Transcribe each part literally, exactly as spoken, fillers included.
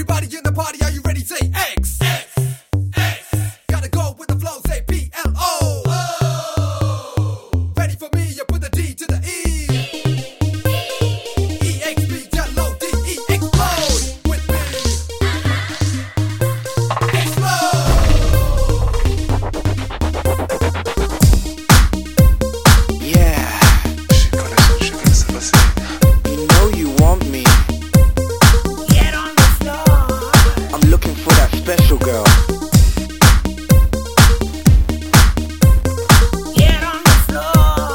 Everybody in the party, are you ready? Say X. X. X. Gotta go with the flow, say P L O. Oh. Ready for me, you put the D to the E. E X P, download D E, explode with me. Explode. Yeah. You know you want me. Get on the floor. I'm looking for that special girl. Get on the floor.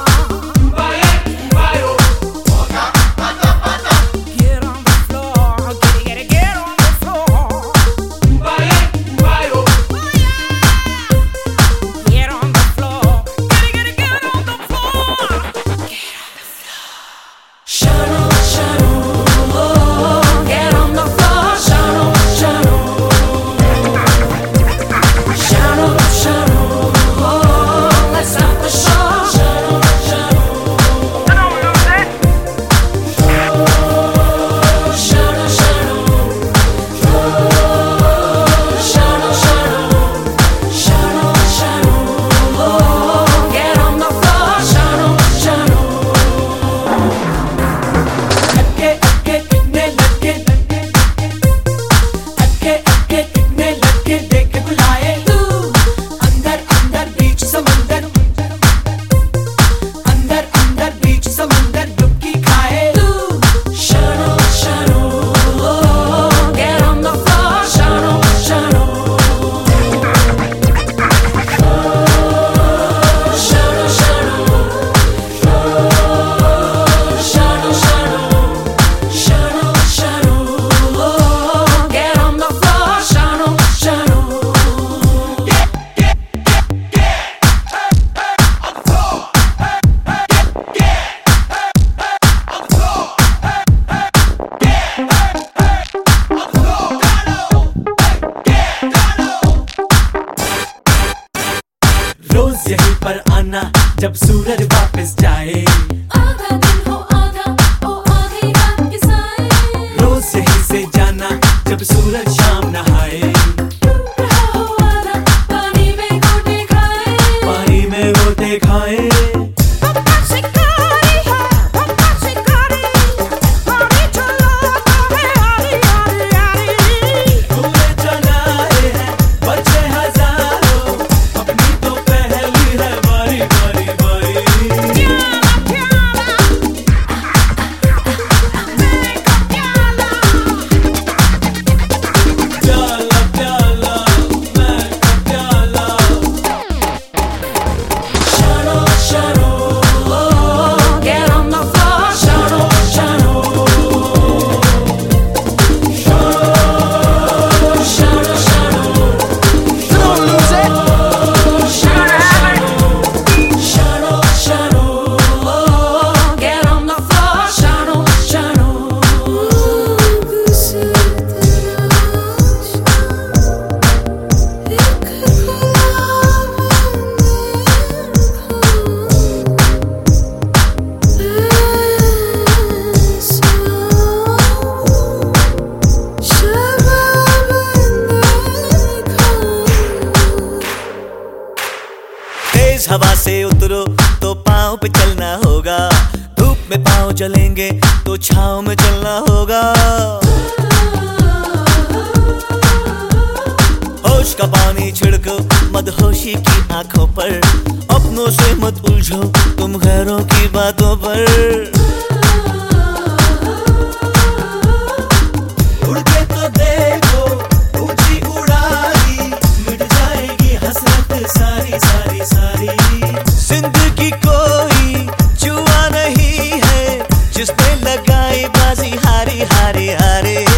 Get on the floor. Get it, get it, get on the floor. Get on the floor. Get it, get it, get on the floor. Get on the floor. Shano, shano, oh, get on the floor. Shano, shano. Shano, shano, oh, let's start the show. Shano, shano. Shano, shano. Shano, shano. Shano, shano, oh, get on the floor. Shano, shano. अटके अटके कितने लटके अटके अटके कितने लटके देख के बुलाए तू अंदर अंदर बीच समंदर अंदर अंदर बीच समंदर डुबकी खाए तू Shanno Shanno get on the floor Shanno Shanno Shanno Shanno Shanno Shanno Shano, shano, oh, get on the floor, shano, shano. Get, get, get, get, hey, hey, on the floor, hey, hey, get, get, hey, hey, on the floor, hey, hey, get, hey, hey, on the floor, Gano, hey, get, Gano. रोज यहीं पर आना जब सूरज वापस जाए आधा दिन हो आधा ओ आधी रात के साए रोज यहीं से जाना जब सूरज शाम नहाए डूब रहा हो आधा पानी में गोटे खाए पानी में गोते खाए पप्पा शिकारी है पप्पा शिकारी पानी चला हमें आरी आरी आरी तुमने चलाए हैं बच्चे हजारों अपनी तो पहली है बारी बारी बारी प्याला प्याला मैं का प्याला प्याला प्याला मैं का प्याला Shano, shano, oh, get on the floor. Shano, shano. Shano, shano, shano. Don't lose it. Shano, shano. Shano, shano, oh, get on the floor. Shano, shano. किसी तराश एक तेज हवा से उतरो तो पाँव पे चलना होगा धूप में पाँव जलेंगे तो छाँव में चलना होगा होश का पानी छिड़को मदहोशी की आंखों पर अपनों से मत उलझो तुम गैरों की बातों पर उड़ के तो देखो ऊंची उड़ारी मिट जाएगी हसरत सारी सारी सारी जिंदगी कोई जुआ नहीं है जिसने लगाई बाजी हारी हारी हारी